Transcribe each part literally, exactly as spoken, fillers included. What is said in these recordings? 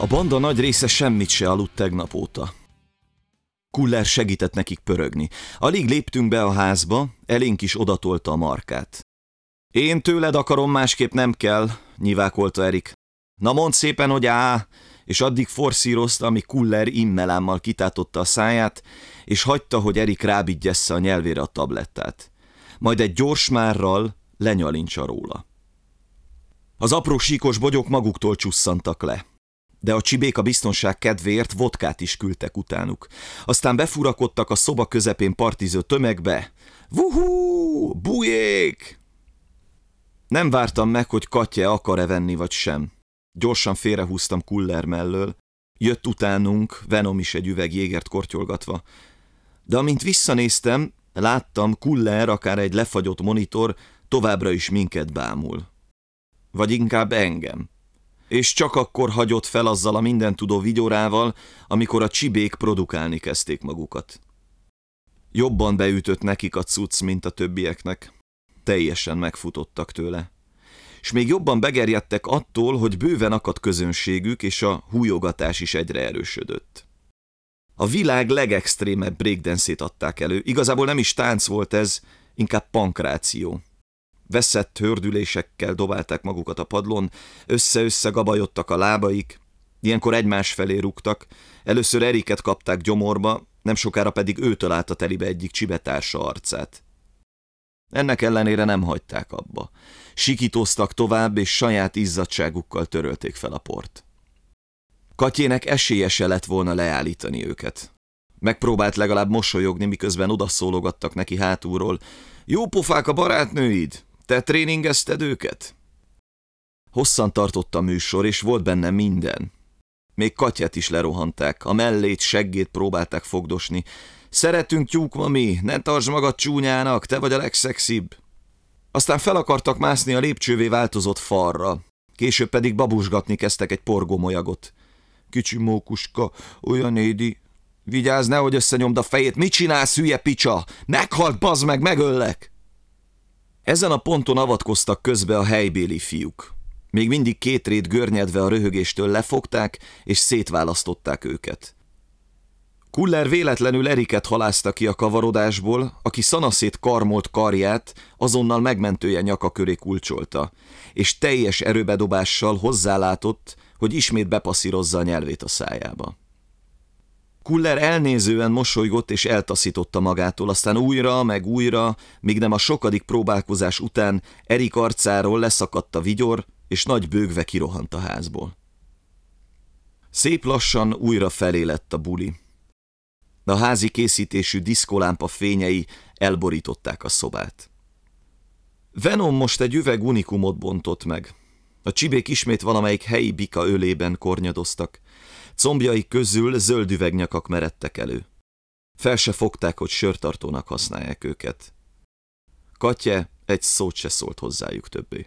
banda nagy része semmit se aludt tegnap óta. Kuller segített nekik pörögni. Alig léptünk be a házba, elénk is odatolta a markát. Én tőled akarom, másképp nem kell, nyivákolta Erik. Na mondd szépen, hogy á, és addig forszírozta, amíg Kuller immelámmal kitátotta a száját, és hagyta, hogy Erik rábigyessze a nyelvére a tablettát. Majd egy gyors márral lenyalincsa róla. Az apró síkos bogyók maguktól csusszantak le. De a csibék a biztonság kedvéért vodkát is küldtek utánuk. Aztán befurakodtak a szoba közepén partiző tömegbe. Vuhú! Bujék! Nem vártam meg, hogy Katja akar-e venni vagy sem. Gyorsan félrehúztam Kuller mellől. Jött utánunk, Venom is egy üveg jégert kortyolgatva. De amint visszanéztem, láttam, Kuller, akár egy lefagyott monitor, továbbra is minket bámul. Vagy inkább engem. És csak akkor hagyott fel azzal a mindentudó vigyorával, amikor a csibék produkálni kezdték magukat. Jobban beütött nekik a cucc, mint a többieknek. Teljesen megfutottak tőle. És még jobban begerjedtek attól, hogy bőven akadt közönségük, és a hújogatás is egyre erősödött. A világ legextrémebb breakdance-ét adták elő. Igazából nem is tánc volt ez, inkább pankráció. Veszett hördülésekkel dobálták magukat a padlón, össze-össze gabajodtak a lábaik, ilyenkor egymás felé rúgtak, először Eriket kapták gyomorba, nem sokára pedig ő találta telibe egyik csibetársa arcát. Ennek ellenére nem hagyták abba. Sikítoztak tovább, és saját izzadtságukkal törölték fel a port. Katyének esélye se lett volna leállítani őket. Megpróbált legalább mosolyogni, miközben odaszólogattak neki hátulról. Jó pofák a barátnőid! Te tréningezted őket? Hosszan tartott a műsor, és volt benne minden. Még Katyát is lerohanták, a mellét, seggét próbálták fogdosni. Szeretünk tyúk, mami, ne tartsd magad csúnyának, te vagy a legszexibb. Aztán fel akartak mászni a lépcsővé változott falra. Később pedig babusgatni kezdtek egy porgómolyagot. Kicsi mókuska, olyan édi. Vigyázz, nehogy összenyomd a fejét, mit csinálsz, hülye picsa? Meghalt, bazd meg, megöllek! Ezen a ponton avatkoztak közbe a helybéli fiúk. Még mindig két rét görnyedve a röhögéstől lefogták, és szétválasztották őket. Kuller véletlenül Eriket halázta ki a kavarodásból, aki szanaszét karmolt karját azonnal megmentője nyaka köré kulcsolta, és teljes erőbedobással hozzálátott, hogy ismét bepasszírozza a nyelvét a szájába. Kuller elnézően mosolygott és eltaszította magától, aztán újra, meg újra, míg nem a sokadik próbálkozás után Erik arcáról leszakadt a vigyor, és nagy bőgve kirohant a házból. Szép lassan újra felé lett a buli. A házi készítésű diszkolámpa fényei elborították a szobát. Venom most egy üveg unikumot bontott meg. A csibék ismét valamelyik helyi bika ölében kornyadoztak. Combjaik közül zöld üvegnyakak meredtek elő. Fel se fogták, hogy sörtartónak használják őket. Katya egy szót se szólt hozzájuk többé.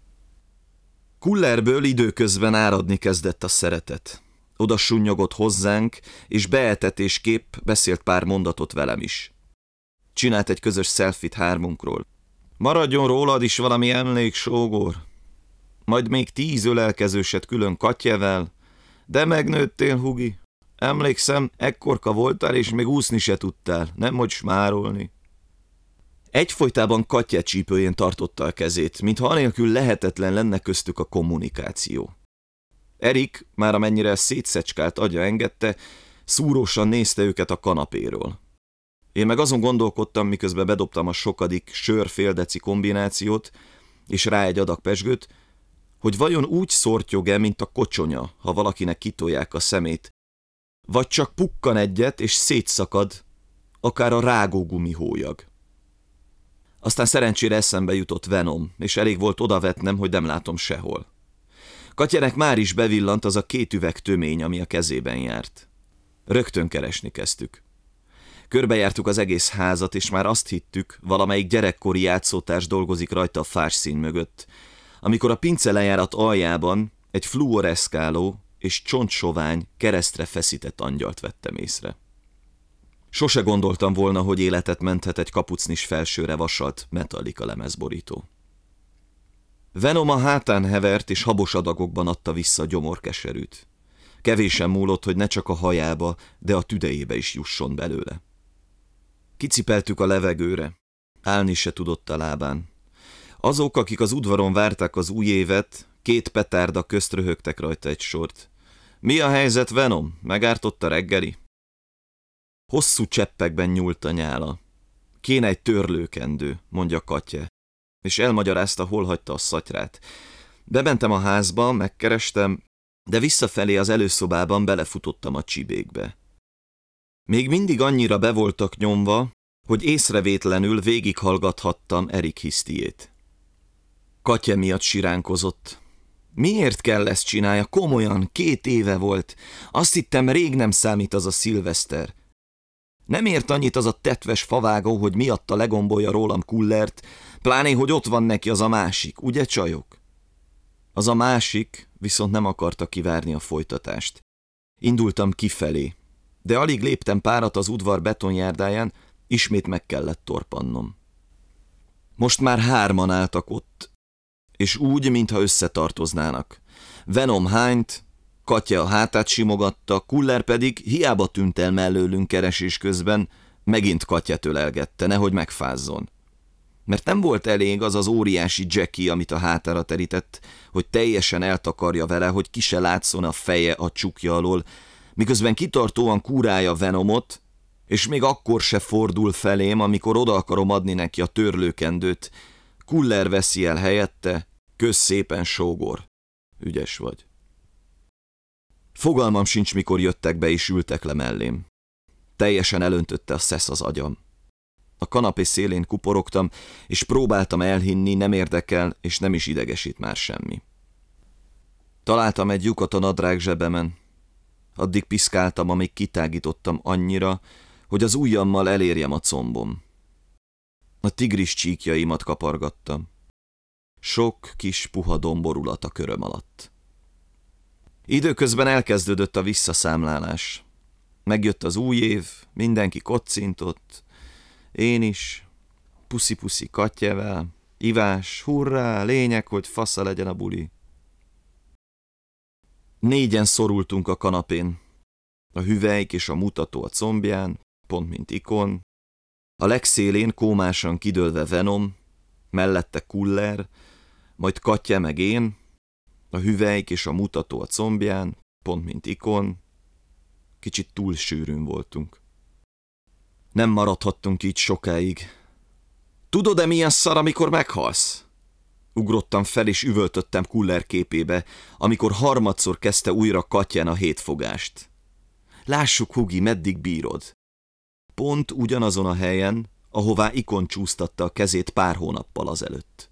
Kullerből időközben áradni kezdett a szeretet. Oda sunnyogott hozzánk, és beetetésképp beszélt pár mondatot velem is. Csinált egy közös selfit hármunkról. Maradjon rólad is valami emlék, sógor. Majd még tíz ölelkezőset külön Katyevel. De megnőttél, Hugi. Emlékszem, ekkorka voltál, és még úszni se tudtál, nem hogy smárolni. Egyfolytában Katya csípőjén tartotta a kezét, mintha anélkül lehetetlen lenne köztük a kommunikáció. Erik, már amennyire szétszecskált agya engedte, szúrósan nézte őket a kanapéről. Én meg azon gondolkodtam, miközben bedobtam a sokadik sör-féldeci kombinációt, és rá egy adag pezsgőt, hogy vajon úgy szortyog-e, mint a kocsonya, ha valakinek kitolják a szemét, vagy csak pukkan egyet, és szétszakad, akár a rágógumi hólyag. Aztán szerencsére eszembe jutott Venom, és elég volt odavetnem, hogy nem látom sehol. Katyenek már is bevillant az a két üveg tömény, ami a kezében járt. Rögtön keresni kezdtük. Körbejártuk az egész házat, és már azt hittük, valamelyik gyerekkori játszótárs dolgozik rajta a fásszín mögött, amikor a pincelejárat aljában egy fluoreszkáló és csontsovány, keresztre feszített angyalt vettem észre. Sose gondoltam volna, hogy életet menthet egy kapucnis felsőre vasalt Metallica lemezborító. Venom a hátán hevert, és habos adagokban adta vissza a gyomorkeserűt. Kevésen múlott, hogy ne csak a hajába, de a tüdejébe is jusson belőle. Kicipeltük a levegőre. Állni se tudott a lábán. Azok, akik az udvaron várták az új évet, két petárda közt röhögtek rajta egy sort. Mi a helyzet, Venom? Megártott a reggeli? Hosszú cseppekben nyúlt a nyála. Kéne egy törlőkendő, mondja Katya, és elmagyarázta, hol hagyta a szatyrát. Bementem a házba, megkerestem, de visszafelé az előszobában belefutottam a csibékbe. Még mindig annyira be voltak nyomva, hogy észrevétlenül végighallgathattam Erik hisztiét. Katya miatt siránkozott. Miért kell ezt csinálja? Komolyan, két éve volt. Azt hittem, rég nem számít az a szilveszter. Nem ért annyit az a tetves favágó, hogy miatta legombolja rólam Kullert, pláne, hogy ott van neki az a másik, ugye csajok? Az a másik viszont nem akarta kivárni a folytatást. Indultam kifelé, de alig léptem párat az udvar betonjárdáján, ismét meg kellett torpannom. Most már hárman álltak ott, és úgy, mintha összetartoznának. Venom hányt, Katya a hátát simogatta, Kuller pedig hiába tűnt el mellőlünk keresés közben, megint Katyát ölelgette, nehogy megfázzon. Mert nem volt elég az az óriási Jackie, amit a hátára terített, hogy teljesen eltakarja vele, hogy ki se látszon a feje a csukja alól, miközben kitartóan kúrálja Venomot, és még akkor se fordul felém, amikor oda akarom adni neki a törlőkendőt. Kuller veszi el helyette, kösz szépen, sógor. Ügyes vagy. Fogalmam sincs, mikor jöttek be és ültek le mellém. Teljesen elöntötte a szesz az agyam. A kanapé szélén kuporogtam, és próbáltam elhinni, nem érdekel, és nem is idegesít már semmi. Találtam egy lyukat a nadrág zsebemen. Addig piszkáltam, amíg kitágítottam annyira, hogy az ujjammal elérjem a combom. A tigris csíkjaimat kapargattam. Sok kis puha domborulat a köröm alatt. Időközben elkezdődött a visszaszámlálás. Megjött az új év, mindenki kocintott, én is, puszi-puszi Katyevel, ivás, hurrá, lényeg, hogy fasza legyen a buli. Négyen szorultunk a kanapén, a hüvelyk és a mutató a combján, pont mint ikon, a legszélén kómásan kidőlve Venom, mellette Kuller, majd Katya meg én, a hüvelyk és a mutató a combján, pont mint ikon. Kicsit túl sűrűn voltunk. Nem maradhattunk így sokáig. Tudod-e, milyen szar, amikor meghalsz? Ugrottam fel és üvöltöttem Kuller képébe, amikor harmadszor kezdte újra Katyán a hétfogást. Lássuk, Hugi, meddig bírod? Pont ugyanazon a helyen, ahová ikon csúsztatta a kezét pár hónappal azelőtt.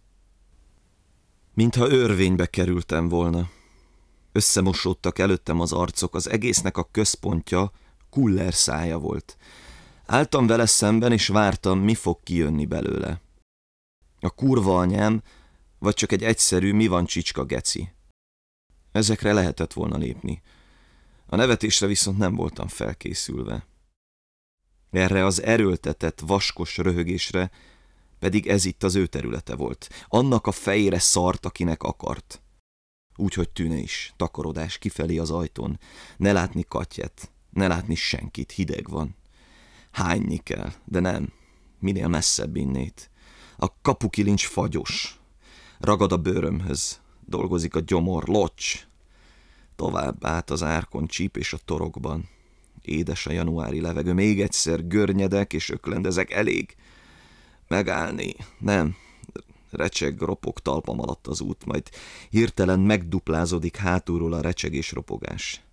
Mintha örvénybe kerültem volna. Összemosódtak előttem az arcok, az egésznek a központja Kuller szája volt. Álltam vele szemben, és vártam, mi fog kijönni belőle. A kurva anyám, vagy csak egy egyszerű mi van csicska geci. Ezekre lehetett volna lépni. A nevetésre viszont nem voltam felkészülve. Erre az erőltetett, vaskos röhögésre pedig ez itt az ő területe volt. Annak a fejére szart, akinek akart. Úgyhogy tűne is, takarodás kifelé az ajtón. Ne látni Katyát, ne látni senkit, hideg van. Hányni kell, de nem, minél messzebb innét. A kapukilincs fagyos. Ragad a bőrömhöz, dolgozik a gyomor, locs. Tovább át az árkon, csíp és a torokban. Édes a januári levegő, még egyszer görnyedek és öklendezek, elég. Megállni, nem, recseg, ropog talpam alatt az út, majd hirtelen megduplázódik hátulról a recsegés ropogás.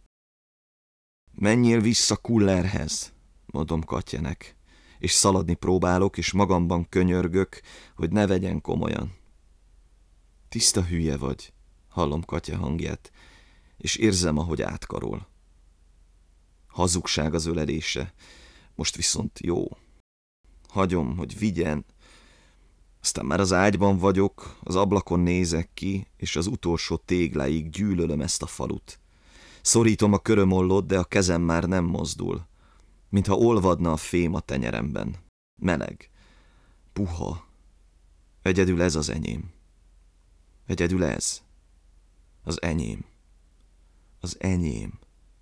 Menjél vissza Kullerhez, mondom Katyenek, és szaladni próbálok, és magamban könyörgök, hogy ne vegyen komolyan. Tiszta hülye vagy, hallom Katya hangját, és érzem, ahogy átkarol. Hazugság az ölelése, most viszont jó. Hagyom, hogy vigyen. Aztán már az ágyban vagyok, az ablakon nézek ki, és az utolsó tégláig gyűlölöm ezt a falut. Szorítom a körömollót, de a kezem már nem mozdul, mintha olvadna a fém a tenyeremben. Meleg, puha. Egyedül ez az enyém. Egyedül ez. Az enyém. Az enyém.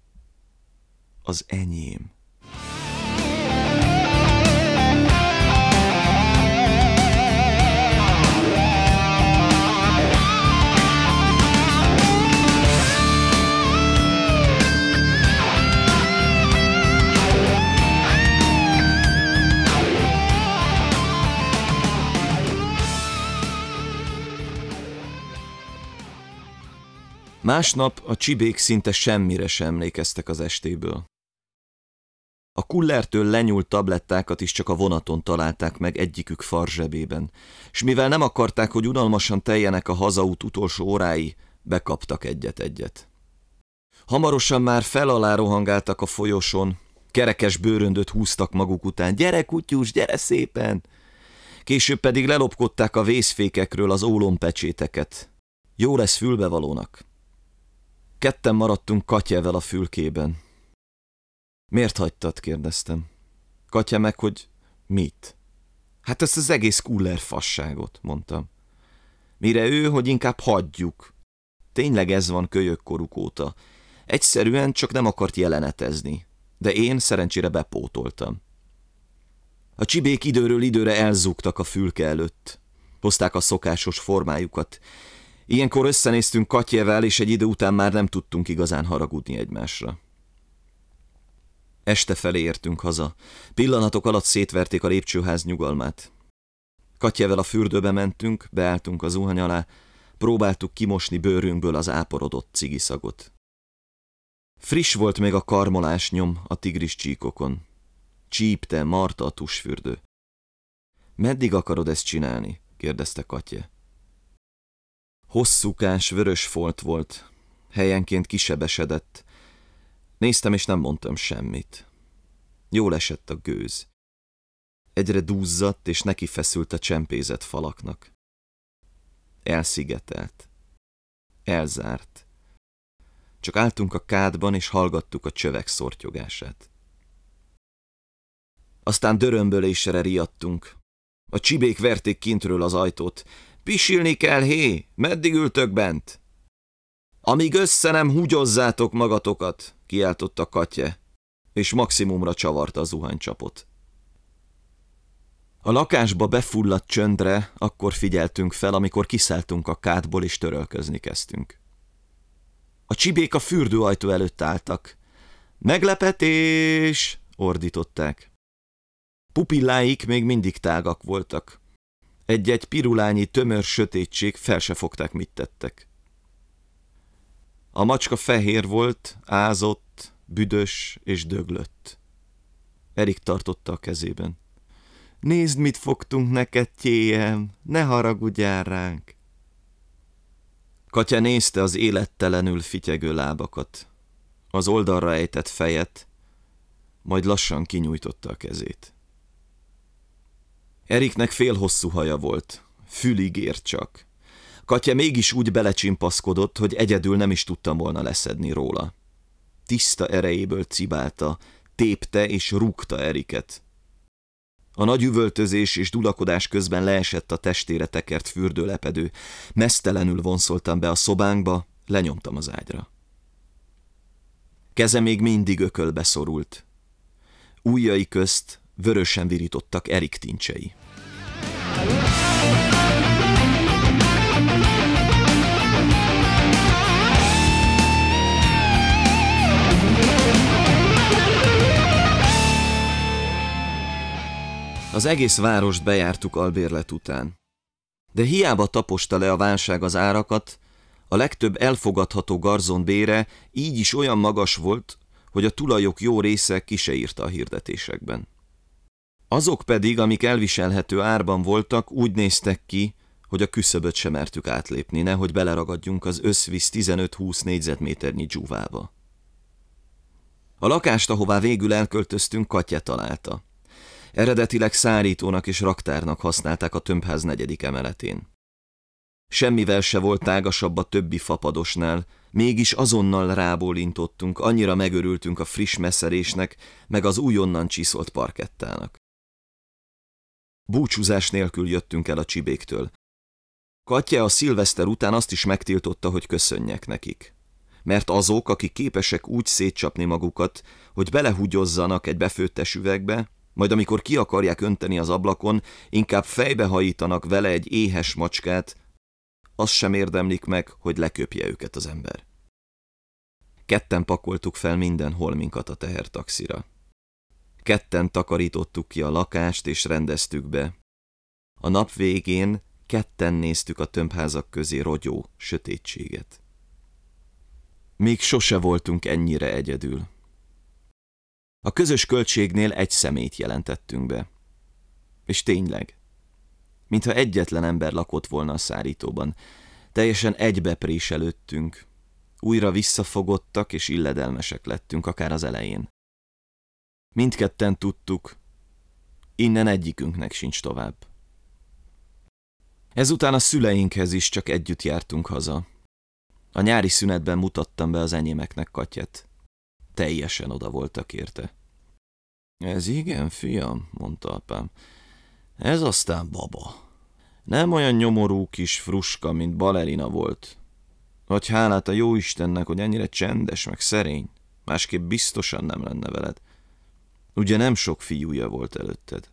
az enyém. Másnap a csibék szinte semmire sem emlékeztek az estéből. A kullertől lenyúlt tablettákat is csak a vonaton találták meg egyikük farzsebében, s mivel nem akarták, hogy unalmasan teljenek a hazaút utolsó órái, bekaptak egyet-egyet. Hamarosan már fel-alá rohangáltak a folyosón, kerekes bőröndöt húztak maguk után. Gyere, kutyus, gyere szépen! Később pedig lelopkodták a vészfékekről az ólompecséteket. Jó lesz fülbevalónak. Ketten maradtunk Katyevel a fülkében. Miért hagytad? Kérdeztem. Katya meg, hogy mit? Hát ezt az egész kuller fasságot, mondtam. Mire ő, hogy inkább hagyjuk. Tényleg ez van kölyökkoruk óta. Egyszerűen csak nem akart jelenetezni. De én szerencsére bepótoltam. A csibék időről időre elzúgtak a fülke előtt. Hozták a szokásos formájukat. Ilyenkor összenéztünk Katyevel, és egy idő után már nem tudtunk igazán haragudni egymásra. Este felé értünk haza. Pillanatok alatt szétverték a lépcsőház nyugalmát. Katyevel a fürdőbe mentünk, beálltunk a zuhany alá, próbáltuk kimosni bőrünkből az áporodott cigiszagot. Friss volt még a karmolás nyom a tigris csíkokon. Csípte, marta a tusfürdő. Meddig akarod ezt csinálni? Kérdezte Katye. Hosszúkás, vörös folt volt. Helyenként kisebesedett. Néztem, és nem mondtam semmit. Jól esett a gőz. Egyre duzzadt, és neki feszült a csempézett falaknak. Elszigetelt. Elzárt. Csak álltunk a kádban, és hallgattuk a csövek szortyogását. Aztán dörömbölésre riadtunk. A csibék verték kintről az ajtót. Pisilni kell, hé! Meddig ültök bent? Amíg össze nem húgyozzátok magatokat, kiáltotta Katye, és maximumra csavarta a zuhanycsapot. A lakásba befulladt csöndre akkor figyeltünk fel, amikor kiszálltunk a kádból, és törölközni kezdtünk. A csibék a fürdőajtó előtt álltak. Meglepetés! Ordították. Pupilláik még mindig tágak voltak. Egy-egy pirulányi tömör sötétség, fel se fogták, mit tettek. A macska fehér volt, ázott, büdös és döglött. Erik tartotta a kezében. Nézd, mit fogtunk neked, tyéjem, ne haragudjál ránk. Katya nézte az élettelenül fityegő lábakat, az oldalra ejtett fejet, majd lassan kinyújtotta a kezét. Eriknek félhosszú haja volt, fülig ért csak. Katya mégis úgy belecsimpaszkodott, hogy egyedül nem is tudtam volna leszedni róla. Tiszta erejéből cibálta, tépte és rúgta Eriket. A nagy üvöltözés és dulakodás közben leesett a testére tekert fürdőlepedő. Meztelenül vonszoltam be a szobánkba, lenyomtam az ágyra. Keze még mindig ökölbe szorult. Ujjai közt vörösen virítottak Erik tincsei. Az egész várost bejártuk albérlet után. De hiába taposta le a válság az árakat, a legtöbb elfogadható garzon bére így is olyan magas volt, hogy a tulajok jó része ki se írta a hirdetésekben. Azok pedig, amik elviselhető árban voltak, úgy néztek ki, hogy a küszöböt sem mertük átlépni, nehogy beleragadjunk az összvisz tizenöt-húsz négyzetméternyi dzsúvába. A lakást, ahová végül elköltöztünk, Katya találta. Eredetileg szárítónak és raktárnak használták a tömbház negyedik emeletén. Semmivel se volt tágasabb a többi fapadosnál, mégis azonnal rábólintottunk, annyira megörültünk a friss meszerésnek, meg az újonnan csiszolt parkettának. Búcsúzás nélkül jöttünk el a csibéktől. Katya a szilveszter után azt is megtiltotta, hogy köszönjek nekik. mert azok, akik képesek úgy szétcsapni magukat, hogy belehúgyozzanak egy befőttes üvegbe, majd amikor ki akarják önteni az ablakon, inkább fejbehajítanak vele egy éhes macskát, az sem érdemlik meg, hogy leköpje őket az ember. Ketten pakoltuk fel minden holminkat a tehertaxira. Ketten takarítottuk ki a lakást és rendeztük be. A nap végén ketten néztük a tömbházak közé rogyó sötétséget. Még sose voltunk ennyire egyedül. A közös költségnél egy személyt jelentettünk be. És tényleg, mintha egyetlen ember lakott volna a szárítóban, teljesen egybepréselődtünk, újra visszafogottak és illedelmesek lettünk, akár az elején. Mindketten tudtuk, innen egyikünknek sincs tovább. Ezután a szüleinkhez is csak együtt jártunk haza. A nyári szünetben mutattam be az enyémeknek Katyet. Teljesen oda voltak érte. Ez igen, fiam, mondta apám. Ez aztán baba. Nem olyan nyomorú kis fruska, mint balerina volt. Vagy hálát a jóistennek, hogy ennyire csendes meg szerény. Másképp biztosan nem lenne veled. Ugye nem sok fiúja volt előtted.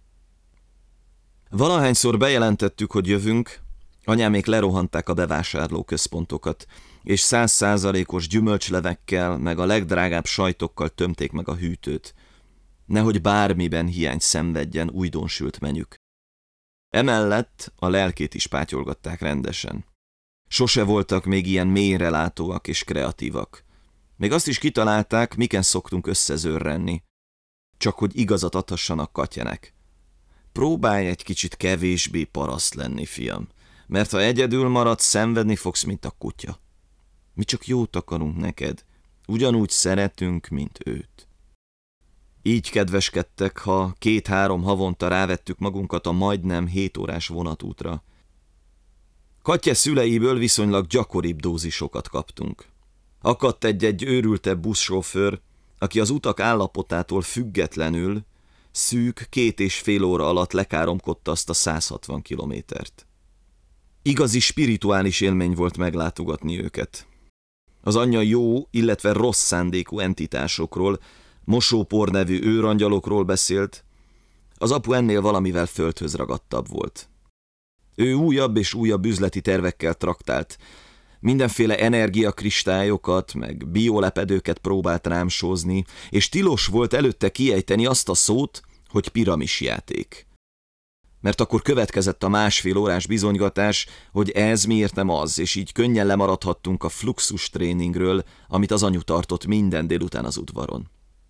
Valahányszor bejelentettük, hogy jövünk, anyámék lerohanták a bevásárlóközpontokat, és száz százalékos gyümölcslevekkel, meg a legdrágább sajtokkal tömték meg a hűtőt, nehogy bármiben hiány szenvedjen újdonsült menük. Emellett a lelkét is pátyolgatták rendesen. Sose voltak még ilyen mélyrelátóak és kreatívak. Még azt is kitalálták, miken szoktunk összezörrenni, csak hogy igazat adhassanak Katyának. Próbálj egy kicsit kevésbé paraszt lenni, fiam, mert ha egyedül maradsz, szenvedni fogsz, mint a kutya. Mi csak jót akarunk neked, ugyanúgy szeretünk, mint őt. Így kedveskedtek, ha két-három havonta rávettük magunkat a majdnem hét órás vonatútra. Katya szüleiből viszonylag gyakoribb dózisokat kaptunk. Akadt egy-egy őrültebb buszsofőr, aki az utak állapotától függetlenül szűk két és fél óra alatt lekáromkodta azt a száz hatvan kilométert. Igazi spirituális élmény volt meglátogatni őket. Az anyja jó, illetve rossz szándékú entitásokról, mosópor nevű őrangyalokról beszélt, az apu ennél valamivel földhöz ragadtabb volt. Ő újabb és újabb üzleti tervekkel traktált, mindenféle energiakristályokat, meg biolepedőket próbált rám sózni, és tilos volt előtte kiejteni azt a szót, hogy piramisjáték. Mert akkor következett a másfél órás bizonygatás, hogy ez miért nem az, és így könnyen lemaradhattunk a fluxus tréningről, amit az anyu tartott minden délután az udvaron.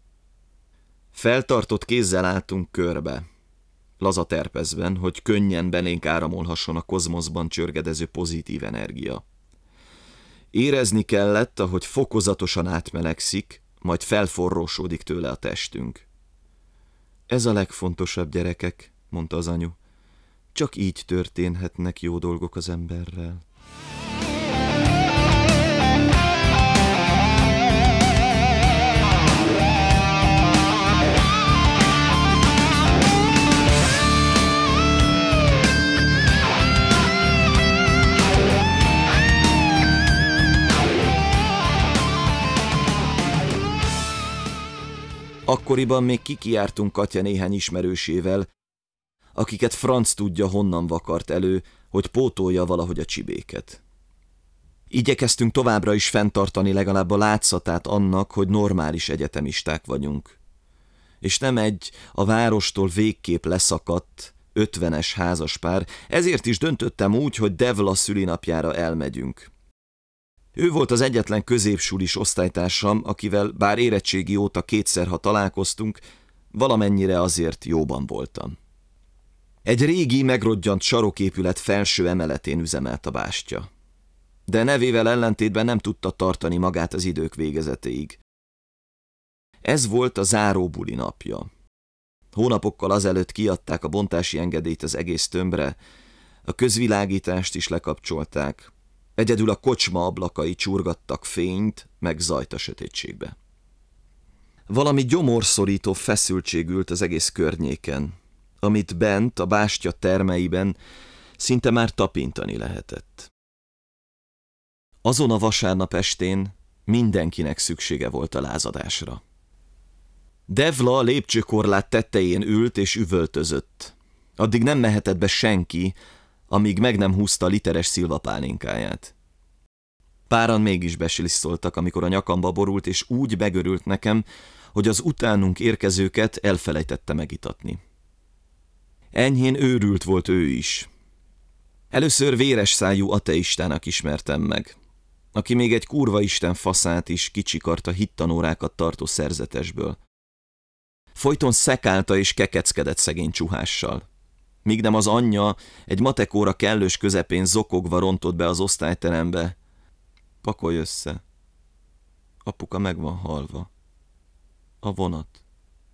Feltartott kézzel álltunk körbe, lazaterpezben, hogy könnyen belénk áramolhasson a kozmoszban csörgedező pozitív energia. Érezni kellett, ahogy fokozatosan átmelegszik, majd felforrósódik tőle a testünk. Ez a legfontosabb, gyerekek, mondta az anyu. Csak így történhetnek jó dolgok az emberrel. Akkoriban még kikiártunk Katya néhány ismerősével, akiket franc tudja honnan vakart elő, hogy pótolja valahogy a csibéket. Igyekeztünk továbbra is fenntartani legalább a látszatát annak, hogy normális egyetemisták vagyunk. És nem egy a várostól végképp leszakadt, ötvenes házaspár, ezért is döntöttem úgy, hogy Devla szülinapjára elmegyünk. Ő volt az egyetlen középsulis osztálytársam, akivel bár érettségi óta kétszer, ha találkoztunk, valamennyire azért jóban voltam. Egy régi, megrodjant saroképület felső emeletén üzemelt a bástya. De nevével ellentétben nem tudta tartani magát az idők végezetéig. Ez volt a záróbuli napja. Hónapokkal azelőtt kiadták a bontási engedélyt az egész tömbre, a közvilágítást is lekapcsolták, egyedül a kocsma ablakai csurgattak fényt, meg zajt a sötétségbe. Valami gyomorszorító feszültség ült az egész környéken, amit bent, a bástya termeiben szinte már tapintani lehetett. Azon a vasárnap estén Mindenkinek szüksége volt a lázadásra. Devla a lépcsőkorlát tetején ült és üvöltözött. Addig nem mehetett be senki, amíg meg nem húzta a literes szilvapálinkáját. Páran mégis beslisszoltak, amikor a nyakamba borult, és úgy begörült nekem, hogy az utánunk érkezőket elfelejtette megitatni. Enyhén őrült volt ő is. Először véres szájú ateistának ismertem meg, aki még egy kurva isten faszát is kicsikarta hittanórákat tartó szerzetesből. Folyton szekálta és kekeckedett szegény csuhással. Míg nem az anyja egy matekóra kellős közepén zokogva rontott be az osztályterembe. Pakolj össze. Apuka meg van halva. A vonat.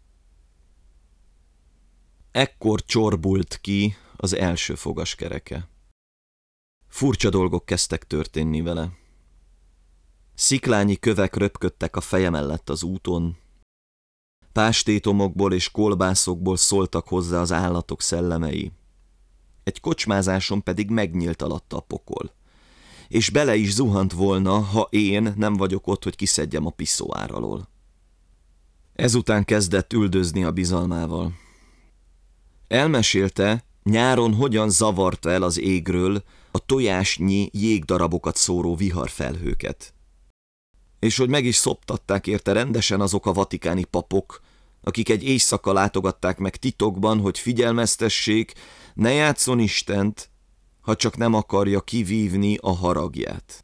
Ekkor csorbult ki az első fogaskereke. Furcsa dolgok kezdtek történni vele. Sziklányi kövek röpködtek a feje mellett az úton, pástétomokból és kolbászokból szóltak hozzá az állatok szellemei. Egy kocsmázáson pedig megnyílt alatta a pokol, és bele is zuhant volna, ha én nem vagyok ott, hogy kiszedjem a piszóár alól. Ezután kezdett üldözni a bizalmával. Elmesélte, nyáron hogyan zavarta el az égről a tojásnyi jégdarabokat szóró viharfelhőket. És hogy meg is szoptatták érte rendesen azok a vatikáni papok, akik egy éjszaka látogatták meg titokban, hogy figyelmeztessék, ne játszon Istent, ha csak nem akarja kivívni a haragját.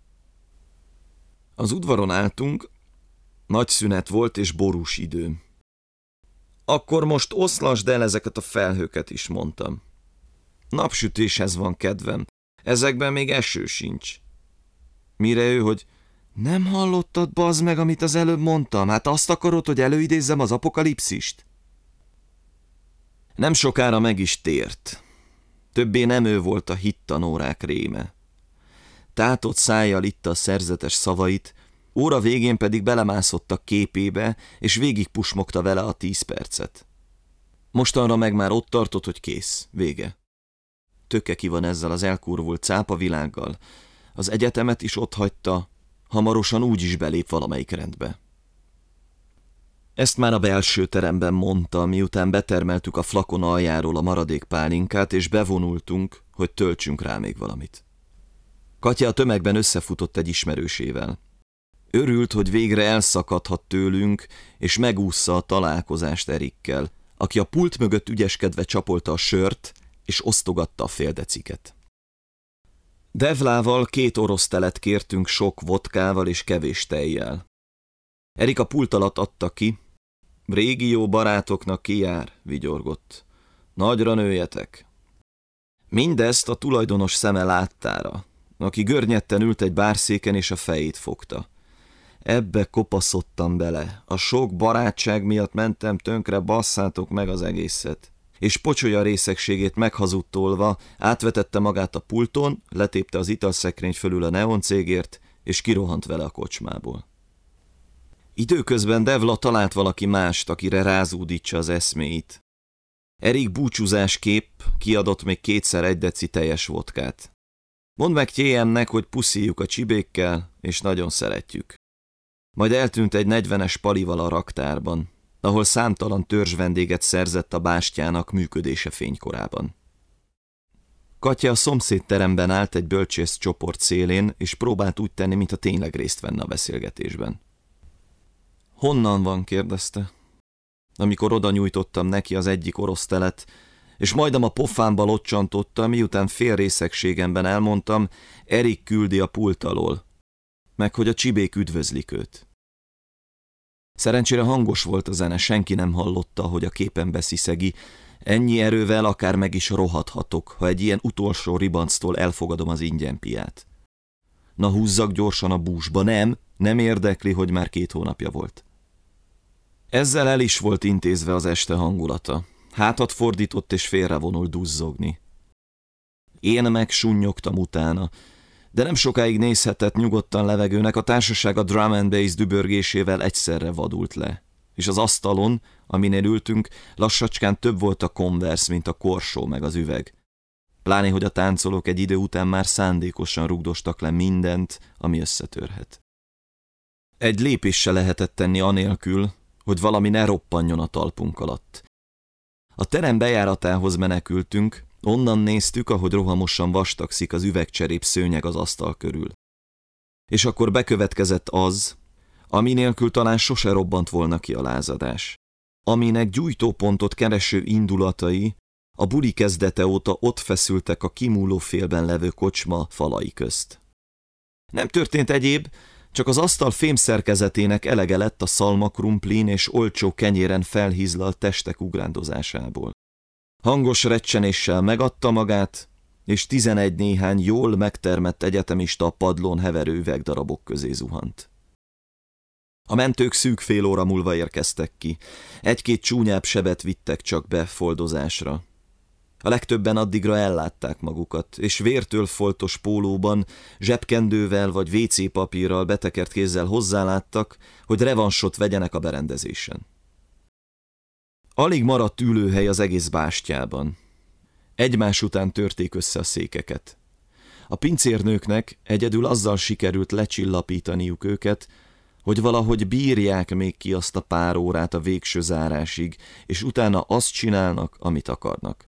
Az udvaron álltunk, nagy szünet volt és borús idő. Akkor most oszlasd el ezeket a felhőket is, mondtam. Napsütéshez van kedvem, ezekben még eső sincs. Mire ő, hogy nem hallottad, bazd meg, amit az előbb mondtam? Hát azt akarod, hogy előidézzem az apokalipszist? Nem sokára meg is tért. Többé nem ő volt a hittanórák réme. Tátott szájjal itta a szerzetes szavait, óra végén pedig belemászott a képébe, és végig pusmogta vele a tíz percet. Mostanra meg már ott tartott, hogy kész, vége. Töke ki van ezzel az elkurvult cápavilággal. Az egyetemet is otthagyta, hamarosan úgy is belép valamelyik rendbe. Ezt már a belső teremben mondta, miután betermeltük a flakon aljáról a maradék pálinkát, és bevonultunk, hogy töltsünk rá még valamit. Katya a tömegben összefutott egy ismerősével. Örült, hogy végre elszakadhat tőlünk, és megússza a találkozást Erikkel, aki a pult mögött ügyeskedve csapolta a sört, és osztogatta a féldeciket. Devlával két orosz telet kértünk sok vodkával és kevés tejjel. Erik a pult alatt adta ki. Régi jó barátoknak kijár, vigyorgott. Nagyra nőjetek. Mindezt a tulajdonos szeme láttára, aki görnyetten ült egy bárszéken és a fejét fogta. Ebbe kopaszodtam bele, a sok barátság miatt mentem tönkre, basszátok meg az egészet. És pocsolya részegségét meghazudtolva átvetette magát a pulton, letépte az italszekrény fölül a neoncégért, és kirohant vele a kocsmából. Időközben Devla talált valaki mást, akire rázúdítsa az eszméit. Erik búcsúzásképp kiadott még kétszer egy deci teljes vodkát. Mondd meg Tjéjemnek, hogy puszíjuk a csibékkel, és nagyon szeretjük. Majd eltűnt egy negyvenes palival a raktárban, ahol számtalan törzsvendéget szerzett a bástyának működése fénykorában. Katya a szomszédteremben állt egy bölcsész csoport szélén, és próbált úgy tenni, mintha tényleg részt venne a beszélgetésben. Honnan van? kérdezte. Amikor oda nyújtottam neki az egyik orosz telet, és majdnem a pofámba locsantotta, miután fél részegségemben elmondtam, Erik küldi a pult alól, meg hogy a csibék üdvözlik őt. Szerencsére hangos volt a zene, senki nem hallotta, hogy a képen besziszegi. Ennyi erővel akár meg is rohadhatok, ha egy ilyen utolsó ribanctól elfogadom az ingyenpiát. Na húzzak gyorsan a búsba, nem, nem érdekli, hogy már két hónapja volt. Ezzel el is volt intézve az este hangulata. Hátat fordított és félrevonult duzzogni. Én meg sunnyogtam utána, de nem sokáig nézhetett nyugodtan levegőnek, a társaság a drum and bass dübörgésével egyszerre vadult le. És az asztalon, aminél ültünk, lassacskán több volt a konversz, mint a korsó meg az üveg. Pláne, hogy a táncolók egy idő után már szándékosan rugdostak le mindent, ami összetörhet. Egy lépés se lehetett tenni anélkül, hogy valami ne roppanjon a talpunk alatt. A terem bejáratához menekültünk, onnan néztük, ahogy rohamosan vastagszik az üvegcserép szőnyeg az asztal körül. És akkor bekövetkezett az, ami nélkül talán sose robbant volna ki a lázadás, aminek gyújtópontot kereső indulatai a buli kezdete óta ott feszültek a kimúló félben levő kocsma falai közt. Nem történt egyéb, csak az asztal fémszerkezetének elege lett a szalmakrumplin és olcsó kenyéren felhízlalt testek ugrándozásából. Hangos recsenéssel megadta magát, és tizenegy néhány jól megtermett egyetemista a padlón heverő üvegdarabok közé zuhant. A mentők szűk fél óra múlva érkeztek ki. Egy-két csúnyább sebet vittek csak be foldozásra. A legtöbben addigra ellátták magukat, és vértől foltos pólóban, zsebkendővel vagy vécépapírral betekert kézzel hozzáláttak, hogy revansot vegyenek a berendezésen. Alig maradt ülőhely az egész bástyában. Egymás után törték össze a székeket. A pincérnőknek egyedül azzal sikerült lecsillapítaniuk őket, hogy valahogy bírják még ki azt a pár órát a végső zárásig, és utána azt csinálnak, amit akarnak.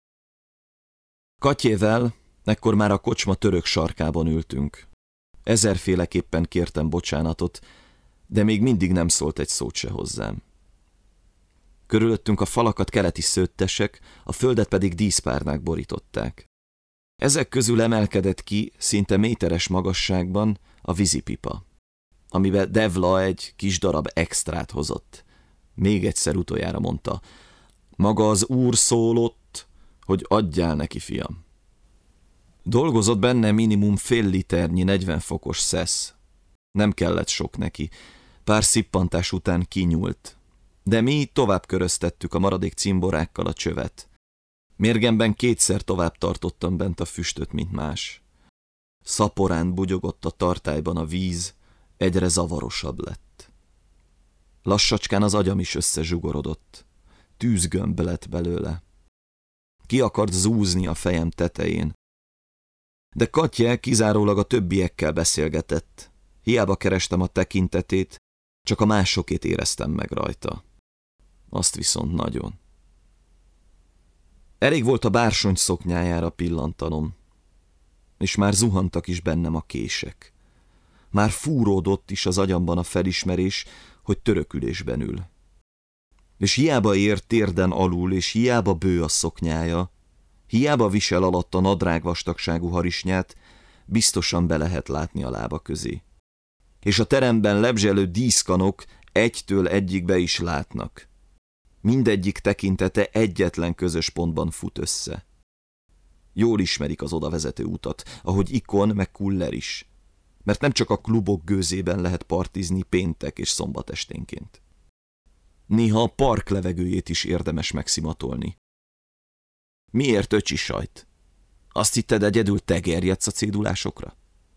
Katyével ekkor már a kocsma török sarkában ültünk. Ezerféleképpen kértem bocsánatot, de még mindig nem szólt egy szót se hozzám. Körülöttünk a falakat keleti szőttesek, a földet pedig díszpárnák borították. Ezek közül emelkedett ki szinte méteres magasságban a vízipipa, amiben Devla egy kis darab extrát hozott. Még egyszer utoljára mondta, maga az úr szólott, hogy adjál neki, fiam. Dolgozott benne minimum fél liternyi negyven fokos szesz. Nem kellett sok neki, pár szippantás után kinyúlt, de mi tovább köröztettük a maradék cimborákkal a csövet. Mérgemben kétszer tovább tartottam bent a füstöt, mint más. Szaporán bugyogott a tartályban a víz, egyre zavarosabb lett. Lassacskán az agyam is összezsugorodott. Tűzgömb lett belőle. Ki akart zúzni a fejem tetején. De Katya kizárólag a többiekkel beszélgetett. Hiába kerestem a tekintetét, csak a másokét éreztem meg rajta. Azt viszont nagyon. Elég volt a bársony szoknyájára pillantanom, és már zuhantak is bennem a kések. Már fúródott is az agyamban a felismerés, hogy törökülésben ül. És hiába ér térden alul, és hiába bő a szoknyája, hiába visel alatt a nadrág vastagságú harisnyát, biztosan be lehet látni a lába közé. És a teremben lebzselő díszkanok egytől egyig be is látnak. Mindegyik tekintete egyetlen közös pontban fut össze. Jól ismerik az odavezető utat, ahogy Ikon meg Kuller is, mert nem csak a klubok gőzében lehet partizni péntek és szombat esténként. Néha a park levegőjét is érdemes megszimatolni. Miért, öcsi sajt? Azt hitted, egyedül te gerjedsz a cédulásokra?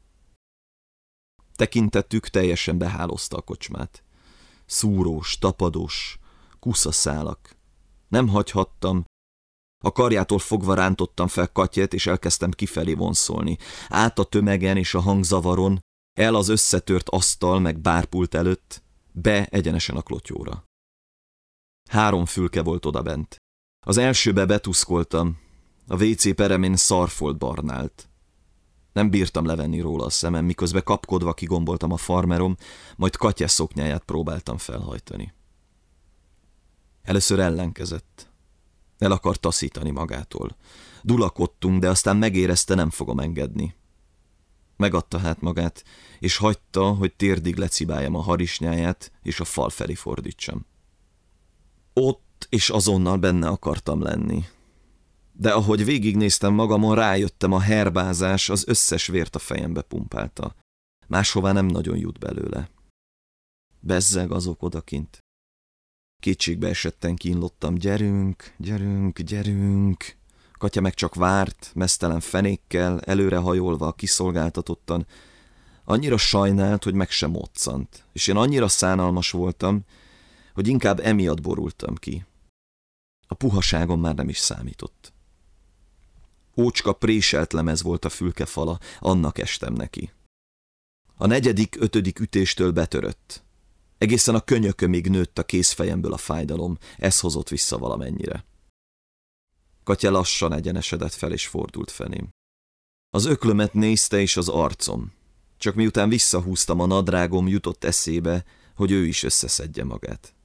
Tekintettük teljesen behálozta a kocsmát. Szúrós, tapadós, kuszaszálak. Nem hagyhattam. A karjától fogva rántottam fel Katyet, és elkezdtem kifelé vonszolni. Át a tömegen és a hangzavaron, el az összetört asztal meg bárpult előtt, be egyenesen a klotyóra. Három fülke volt odabent. Az elsőbe betuszkoltam, a vécé peremén szarfolt barnált. Nem bírtam levenni róla a szemem, miközben kapkodva kigomboltam a farmerom, majd Katya szoknyáját próbáltam felhajtani. Először ellenkezett. El akart taszítani magától. Dulakodtunk, de aztán megérezte, nem fogom engedni. Megadta hát magát, és hagyta, hogy térdig lecibáljam a harisnyáját, és a fal felé fordítsam. Ott és azonnal benne akartam lenni. De ahogy végignéztem magamon, rájöttem, a herbázás az összes vért a fejembe pumpálta. Máshová nem nagyon jut belőle. Bezzeg azok odakint. Kétségbe esetten kínlottam, gyerünk, gyerünk, gyerünk. Katya meg csak várt, meztelen fenékkel, előrehajolva, kiszolgáltatottan. Annyira sajnált, hogy meg sem moccant, és én annyira szánalmas voltam, hogy inkább emiatt borultam ki. A puhaságom már nem is számított. Ócska préselt lemez volt a fülkefala, annak estem neki. A negyedik, ötödik ütéstől betörött. Egészen a könyökömig nőtt a kézfejemből a fájdalom, ez hozott vissza valamennyire. Katya lassan egyenesedett fel és fordult felém. Az öklömet nézte és az arcom. Csak miután visszahúztam a nadrágom, jutott eszébe, hogy ő is összeszedje magát.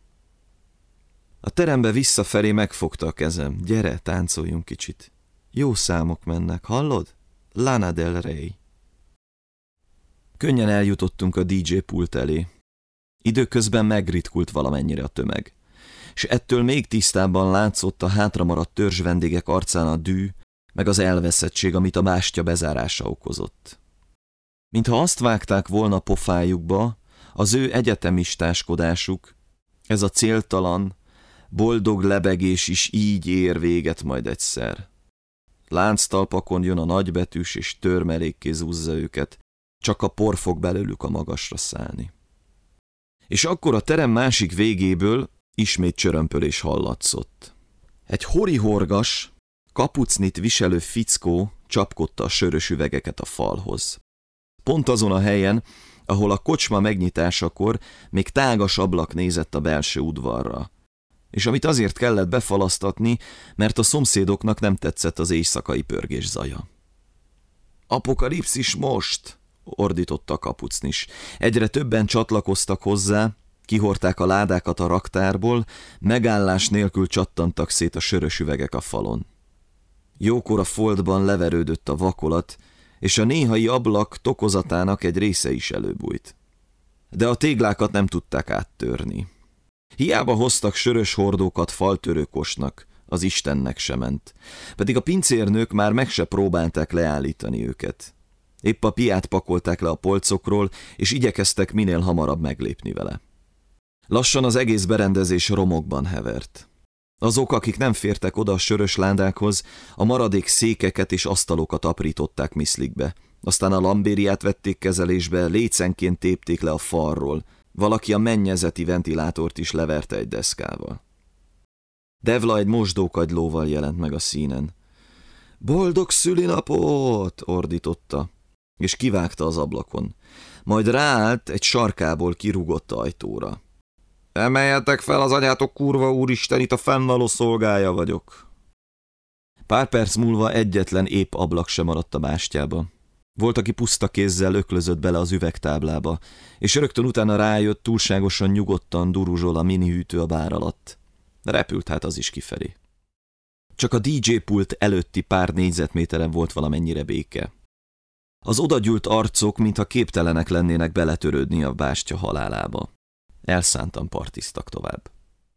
A terembe visszafelé megfogta a kezem. Gyere, táncoljunk kicsit. Jó számok mennek, hallod? Lana Del Rey. Könnyen eljutottunk a dé dzsé pult elé. Időközben megritkult valamennyire a tömeg, és ettől még tisztábban látszott a hátramaradt törzs vendégek arcán a dű, meg az elveszettség, amit a bástya bezárása okozott. Mintha azt vágták volna pofájukba, az ő egyetemistáskodásuk, ez a céltalan, boldog lebegés is így ér véget majd egyszer. Lánctalpakon jön a nagybetűs, és törmelékké zúzza őket, csak a por fog belőlük a magasra szállni. És akkor a terem másik végéből ismét csörömpölés hallatszott. Egy horihorgas, kapucnit viselő fickó csapkodta a sörös üvegeket a falhoz. Pont azon a helyen, ahol a kocsma megnyitásakor még tágas ablak nézett a belső udvarra, és amit azért kellett befalasztatni, mert a szomszédoknak nem tetszett az éjszakai pörgés zaja. Apokalipszis most! Ordította a kapucnis. Egyre többen csatlakoztak hozzá, kihorták a ládákat a raktárból, megállás nélkül csattantak szét a sörös üvegek a falon. Jókor a foltban leverődött a vakolat, és a néhai ablak tokozatának egy része is előbújt. De a téglákat nem tudták áttörni. Hiába hoztak sörös hordókat faltörőkosnak, az Istennek se ment, pedig a pincérnők már meg se próbálták leállítani őket. Épp a piát pakolták le a polcokról, és igyekeztek minél hamarabb meglépni vele. Lassan az egész berendezés romokban hevert. Azok, akik nem fértek oda a sörös ládákhoz, a maradék székeket és asztalokat aprították miszlikbe, aztán a lambériát vették kezelésbe, lécenként tépték le a falról, valaki a mennyezeti ventilátort is leverte egy deszkával. Devla egy mosdókagylóval jelent meg a színen. Boldog szülinapot! Ordította, és kivágta az ablakon. Majd ráállt egy sarkából kirúgott ajtóra. Emeljetek fel az anyátok, kurva úristen, itt a fennvaló szolgája vagyok. Pár perc múlva egyetlen épp ablak sem maradt a bástyába. Volt, aki puszta kézzel öklözött bele az üvegtáblába, és rögtön utána rájött, túlságosan nyugodtan duruzsol a minihűtő a bár alatt. Repült hát az is kifelé. Csak a dé dzsé pult előtti pár négyzetméteren volt valamennyire béke. Az odagyűlt arcok, mintha képtelenek lennének beletörődni a bástya halálába. Elszántan partiztak tovább.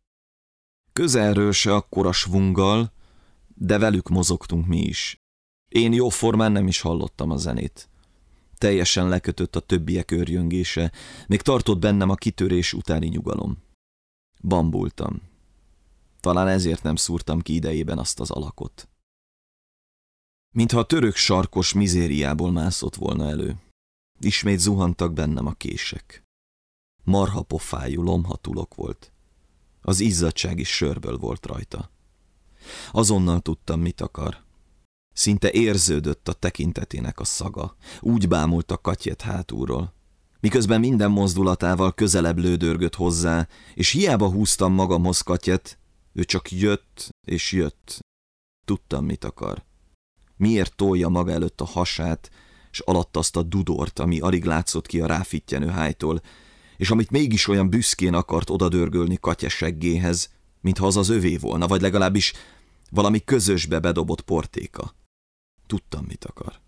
Közelről se akkora svunggal, de velük mozogtunk mi is. Én jóformán nem is hallottam a zenét. Teljesen lekötött a többiek őrjöngése, még tartott bennem a kitörés utáni nyugalom. Bambultam. Talán ezért nem szúrtam ki idejében azt az alakot. Mintha a török sarkos mizériából mászott volna elő. Ismét zuhantak bennem a kések. Marha pofájú, lomhatulok volt. Az izzadság is sörből volt rajta. Azonnal tudtam, mit akar. Szinte érződött a tekintetének a szaga. Úgy bámult a Katyet hátulról. Miközben minden mozdulatával közelebb lődörgött hozzá, és hiába húztam magamhoz Katyet, ő csak jött és jött. Tudtam, mit akar. Miért tolja maga előtt a hasát, és alatt azt a dudort, ami alig látszott ki a ráfittyenő hájtól, és amit mégis olyan büszkén akart odadörgölni Katya seggéhez, mintha az az övé volna, vagy legalábbis valami közösbe bedobott portéka. Tudtam, mit akar.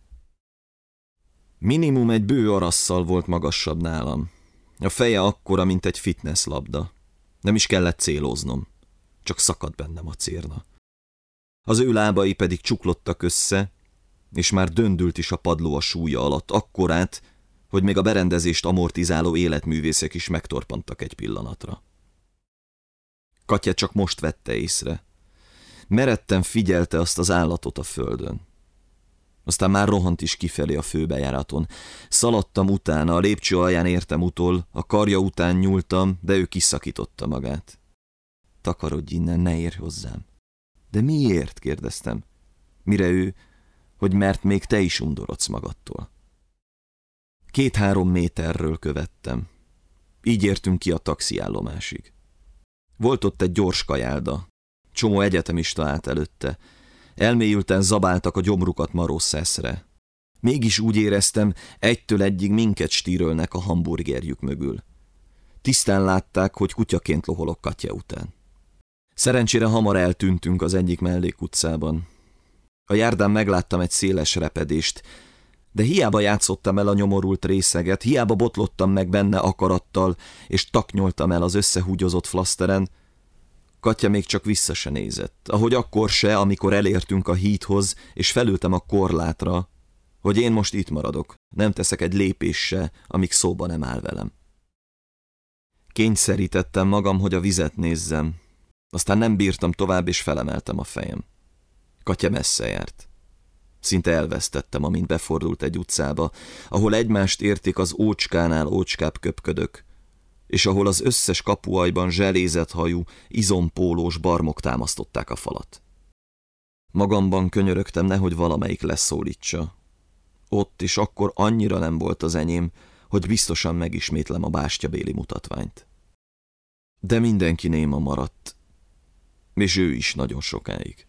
Minimum egy bő arasszal volt magasabb nálam. A feje akkora, mint egy fitnesslabda. Nem is kellett céloznom, csak szakadt bennem a cérna. Az ő lábai pedig csuklottak össze, és már döndült is a padló a súlya alatt, akkorát, hogy még a berendezést amortizáló életművészek is megtorpantak egy pillanatra. Katya csak most vette észre. Meretten figyelte azt az állatot a földön. Aztán már rohant is kifelé a főbejáraton. Szaladtam utána, a lépcső alján értem utol, a karja után nyúltam, de ő kiszakította magát. Takarodj innen, ne érj hozzám. De miért? Kérdeztem. Mire ő, hogy mert még te is undorodsz magadtól. Két-három méterről követtem. Így értünk ki a taxiállomásig. Volt ott egy gyors kajálda. Csomó egyetemista állt előtte. Elmélyülten zabáltak a gyomrukat Marosszeszre. Mégis úgy éreztem, egytől egyig minket stírölnek a hamburgerjük mögül. Tisztán látták, hogy kutyaként loholok Katya után. Szerencsére hamar eltűntünk az egyik mellékutcában. A járdán megláttam egy széles repedést, de hiába játszottam el a nyomorult részeget, hiába botlottam meg benne akarattal, és taknyoltam el az összehúgyozott flaszteren, Katya még csak vissza se nézett, ahogy akkor se, amikor elértünk a hídhoz, és felültem a korlátra, hogy én most itt maradok, nem teszek egy lépés se, amíg szóba nem áll velem. Kényszerítettem magam, hogy a vizet nézzem, aztán nem bírtam tovább, és felemeltem a fejem. Katya messze járt. Szinte elvesztettem, amint befordult egy utcába, ahol egymást érték az ócskánál ócskább köpködök, és ahol az összes kapuajban zselézett hajú, izompólós barmok támasztották a falat. Magamban könyörögtem, nehogy valamelyik leszólítsa. Ott is akkor annyira nem volt az enyém, hogy biztosan megismétlem a bástyabéli mutatványt. De mindenki néma maradt, és ő is nagyon sokáig.